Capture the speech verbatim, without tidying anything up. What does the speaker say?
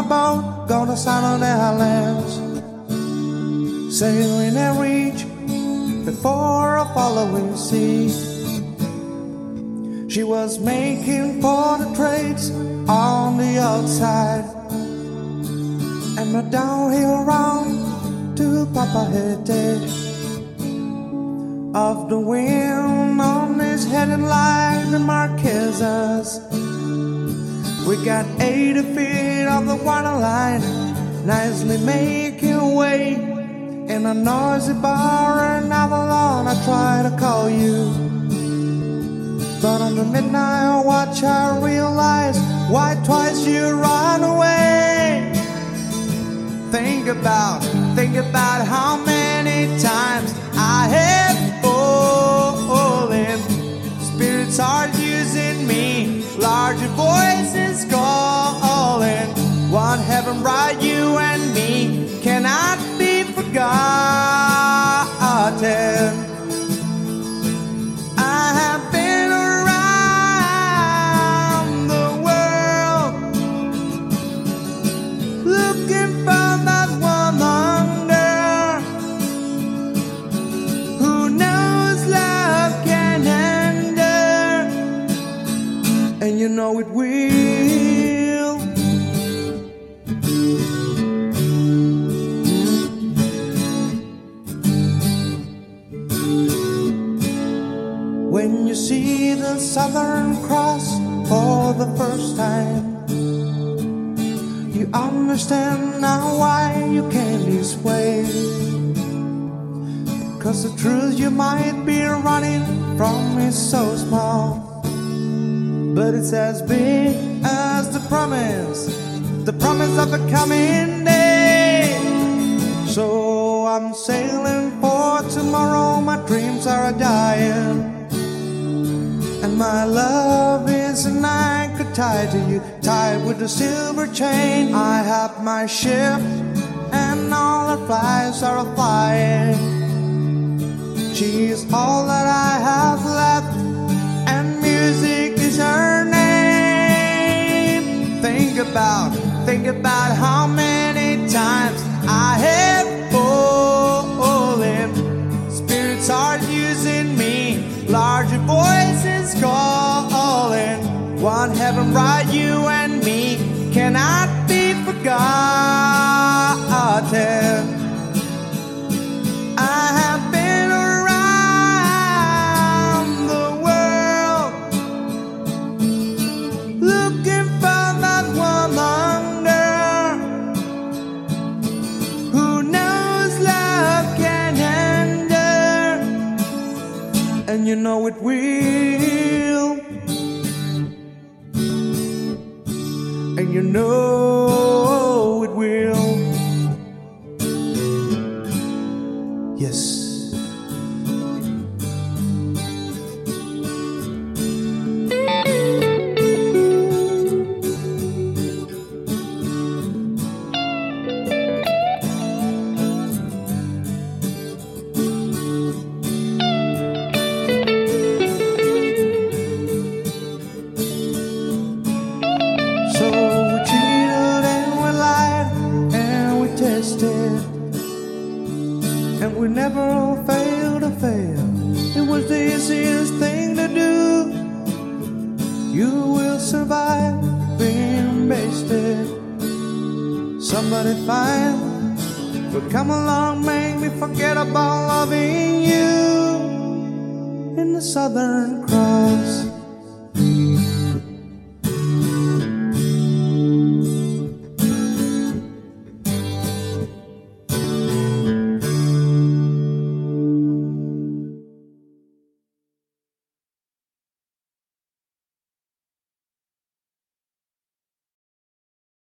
boat, gonna sail on the islands, sailing and reach before a following sea. She was making for the trades on the outside, and my downhill round to Papa Haiti. Of the wind on his head and like the Marquesas. We got eighty feet of the water line, nicely making way in a noisy bar in Avalon. I try to call you, but on the midnight watch I realize why twice you run away. Think about, think about how many times I have fallen. Spirits are using me, larger voices calling. One heaven bright, you and me cannot be forgotten. I have been around the world looking for that woman, girl, who knows love can endure, and you know it will. When you see the Southern Cross for the first time, you understand now why you came this way. Cause the truth you might be running from is so small, but it's as big as the promise, the promise of a coming day. So I'm sailing for tomorrow, my dreams are dying, and my love is an anchor tied to you, tied with a silver chain. I have my ship, and all her flies are flying. She is all that I have left, and music is her name. Think about, think about how many times I have fallen. Spirits are using me, larger voices calling. One heaven bright, you and me cannot be forgotten. I have been around the world looking for that woman, girl, who knows love can endure, and you know it will, and you know it will. Yes. So we cheated and we lied and we tested, and we never failed to fail. It was the easiest thing to do. You will survive being wasted. Somebody fine will come along, make me forget about loving you in the Southern Cross.